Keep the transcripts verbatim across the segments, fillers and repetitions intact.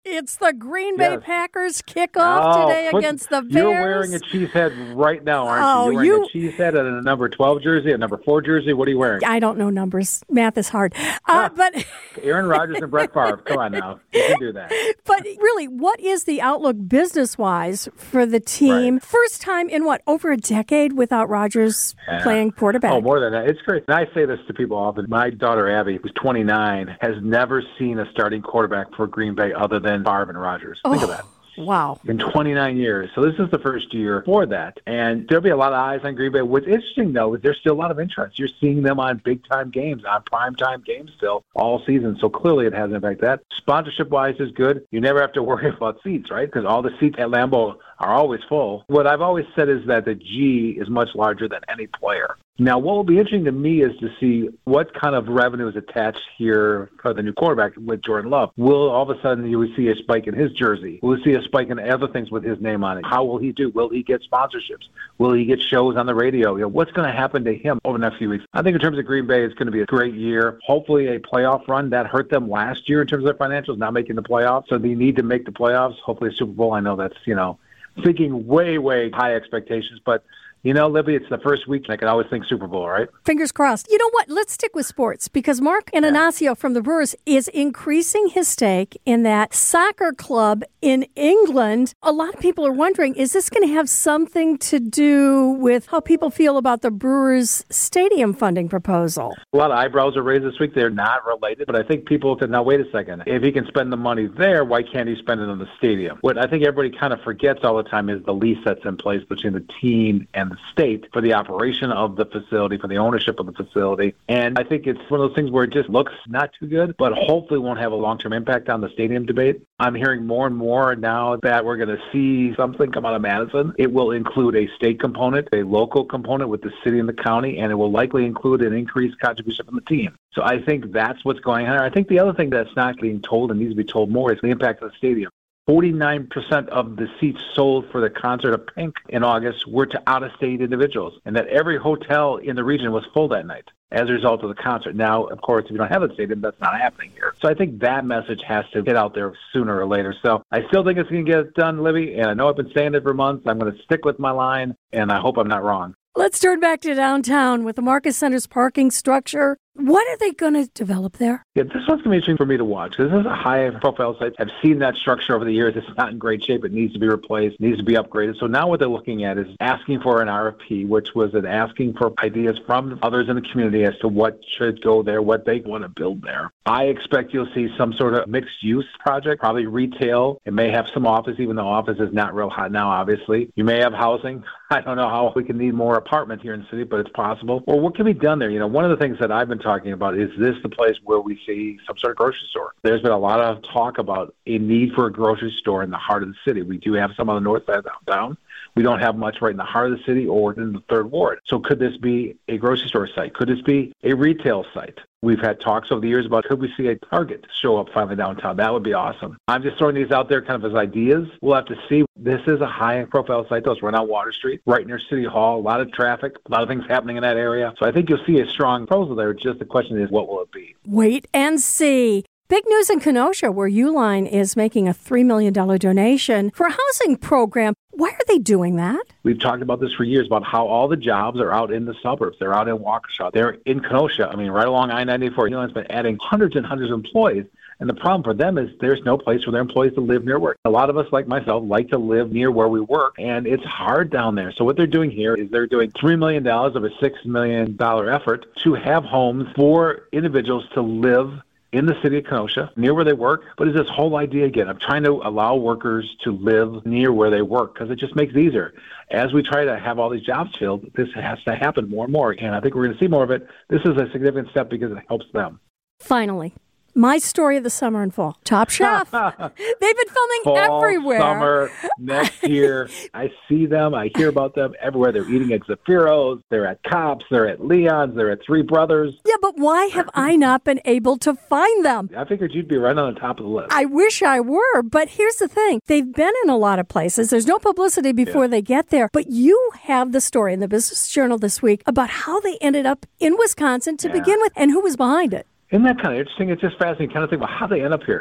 It's the Green Bay Yes. Packers kickoff Oh, today put- against the Bears. You're wearing a Chiefs head right now, aren't Oh, you? You're wearing you- a Chiefs head and a number twelve jersey, a number four jersey. What are you wearing? I don't know numbers. Math is hard. Uh, Ah. but Aaron Rodgers and Brett Favre. Come on now. You can do that. but really, what is the outlook business-wise for the team? Right. First time in, what, over a decade without Rodgers Yeah. playing quarterback? Oh, more than that. It's great. And I say this to people often. My daughter, Abby, who's twenty-nine, has never seen a starting quarterback for Green Bay other than Favre and Rodgers. Think of that. Wow. In twenty-nine years. So this is the first year for that. And there'll be a lot of eyes on Green Bay. What's interesting, though, is there's still a lot of interest. You're seeing them on big-time games, on prime-time games still all season. So clearly it has an impact. That sponsorship-wise is good. You never have to worry about seats, right? Because all the seats at Lambeau are always full. What I've always said is that the G is much larger than any player. Now, what will be interesting to me is to see what kind of revenue is attached here for the new quarterback with Jordan Love. Will all of a sudden you will see a spike in his jersey? Will we see a spike in other things with his name on it? How will he do? Will he get sponsorships? Will he get shows on the radio? You know, what's going to happen to him over the next few weeks? I think in terms of Green Bay, it's going to be a great year. Hopefully a playoff run. That hurt them last year in terms of their financials, not making the playoffs. So they need to make the playoffs. Hopefully a Super Bowl. I know that's, you know, thinking way, way high expectations, but you know, Libby, it's the first week. I can always think Super Bowl, right? Fingers crossed. You know what? Let's stick with sports because Mark Ananasio from the Brewers is increasing his stake in that soccer club in England. A lot of people are wondering, is this going to have something to do with how people feel about the Brewers stadium funding proposal? A lot of eyebrows are raised this week. They're not related, but I think people said, now, wait a second. If he can spend the money there, why can't he spend it on the stadium? What I think everybody kind of forgets all the time is the lease that's in place between the team and the state for the operation of the facility, for the ownership of the facility. And I think it's one of those things where it just looks not too good, but hopefully won't have a long-term impact on the stadium debate. I'm hearing more and more now that we're going to see something come out of Madison. It will include a state component, a local component with the city and the county, and it will likely include an increased contribution from the team. So I think that's what's going on. I think the other thing that's not being told and needs to be told more is the impact of the stadium. forty-nine percent of the seats sold for the concert of Pink in August were to out-of-state individuals, and that every hotel in the region was full that night as a result of the concert. Now, of course, if you don't have a stadium, that's not happening here. So I think that message has to get out there sooner or later. So I still think it's going to get done, Libby, and I know I've been saying it for months. I'm going to stick with my line, and I hope I'm not wrong. Let's turn back to downtown with the Marcus Center's parking structure. What are they going to develop there? Yeah, this one's going to be interesting for me to watch. This is a high-profile site. I've seen that structure over the years. It's not in great shape. It needs to be replaced, needs to be upgraded. So now what they're looking at is asking for an R F P, which was an asking for ideas from others in the community as to what should go there, what they want to build there. I expect you'll see some sort of mixed-use project, probably retail. It may have some office, even though office is not real hot now, obviously. You may have housing. I don't know how we can need more apartment here in the city, but it's possible. Or what can be done there? You know, one of the things that I've been talking about is this the place where we see some sort of grocery store? There's been a lot of talk about a need for a grocery store in the heart of the city. We do have some on the north side of downtown. We don't have much right in the heart of the city or in the third ward. So could this be a grocery store site? Could this be a retail site? We've had talks over the years about could we see a Target show up finally downtown? That would be awesome. I'm just throwing these out there kind of as ideas. We'll have to see. This is a high-profile site, though. It's right on Water Street, right near City Hall. A lot of traffic, a lot of things happening in that area. So I think you'll see a strong proposal there. Just the question is, what will it be? Wait and see. Big news in Kenosha, where Uline is making a three million dollars donation for a housing program. Why are they doing that? We've talked about this for years, about how all the jobs are out in the suburbs. They're out in Waukesha. They're in Kenosha. I mean, right along I ninety-four. Uline's been adding hundreds and hundreds of employees. And the problem for them is there's no place for their employees to live near work. A lot of us, like myself, like to live near where we work, and it's hard down there. So what they're doing here is they're doing three million dollars of a six million dollars effort to have homes for individuals to live in the city of Kenosha, near where they work. But it's this whole idea again of trying to allow workers to live near where they work because it just makes it easier. As we try to have all these jobs filled, this has to happen more and more. And I think we're going to see more of it. This is a significant step because it helps them. Finally, my story of the summer and fall. Top Chef. They've been filming Fall, everywhere. Summer, next year. I see them. I hear about them everywhere. They're eating at Zafiro's. They're at Cops. They're at Leon's. They're at Three Brothers. Yeah, but why have I not been able to find them? I figured you'd be right on the top of the list. I wish I were, but here's the thing. They've been in a lot of places. There's no publicity before Yeah. they get there. But you have the story in the Business Journal this week about how they ended up in Wisconsin to Yeah. begin with and who was behind it. Isn't that kind of interesting? It's just fascinating kind of think about how they end up here.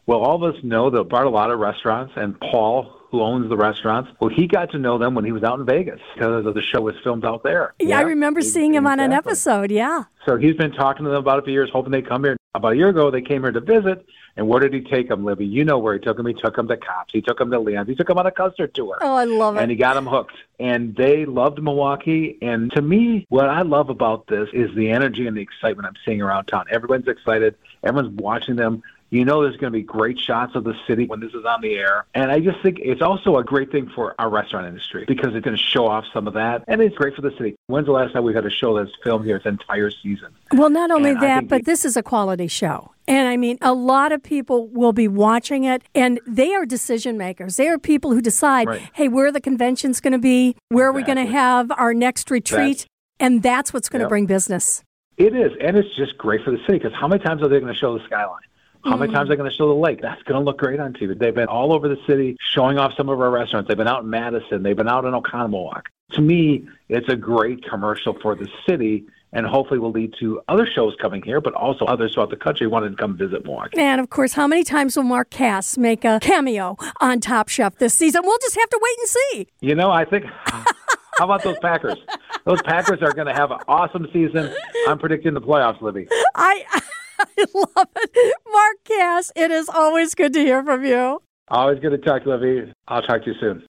Well, all of us know that Bart a lot of restaurants, and Paul, who owns the restaurants, well, he got to know them when he was out in Vegas because the show was filmed out there. Yeah, yeah. I remember seeing him exactly. on an episode, yeah. So he's been talking to them about it for years, hoping they come here. About a year ago, they came here to visit, and where did he take them, Libby? You know where he took them. He took them to Cops. He took them to Leon's. He took them on a custard tour. Oh, I love it. And he got them hooked. And they loved Milwaukee. And to me, what I love about this is the energy and the excitement I'm seeing around town. Everyone's excited. Everyone's watching them. You know there's going to be great shots of the city when this is on the air. And I just think it's also a great thing for our restaurant industry because it's going to show off some of that. And it's great for the city. When's the last time we've had a show that's filmed here its entire season? Well, not only and that, but this is a quality show. And I mean, a lot of people will be watching it, and they are decision makers. They are people who decide, right. hey, where are the conventions going to be? Where are exactly. we going to have our next retreat? That's, and that's what's going to yep. bring business. It is. And it's just great for the city because how many times are they going to show the skyline? How many times are they going to show the lake? That's going to look great on T V. They've been all over the city showing off some of our restaurants. They've been out in Madison. They've been out in Oconomowoc. To me, it's a great commercial for the city and hopefully will lead to other shows coming here, but also others throughout the country wanting to come visit Milwaukee. And, of course, how many times will Mark Cass make a cameo on Top Chef this season? We'll just have to wait and see. You know, I think... How about those Packers? Those Packers are going to have an awesome season. I'm predicting the playoffs, Libby. I... I love it. Mark Cass, it is always good to hear from you. Always good to talk, Libby. I'll talk to you soon.